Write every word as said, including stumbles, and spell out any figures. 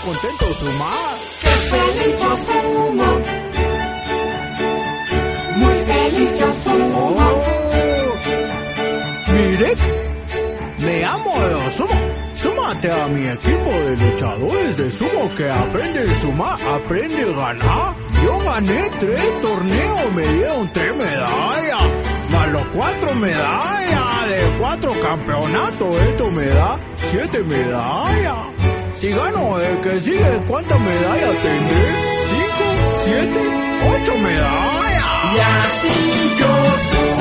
contento sumar. ¡Qué feliz yo sumo! Muy feliz yo sumo. Oh, mire, me amo de sumo. Súmate a mi equipo de luchadores de sumo que aprende a sumar, aprende a ganar. Yo gané tres torneos, me dieron tres medallas, más los cuatro medallas de cuatro campeonatos. Esto me da siete medallas. Si gano el que sigue, ¿cuántas medallas tendré? ¿Cinco? ¿Siete? ¿Ocho medallas? Y así yo sumo.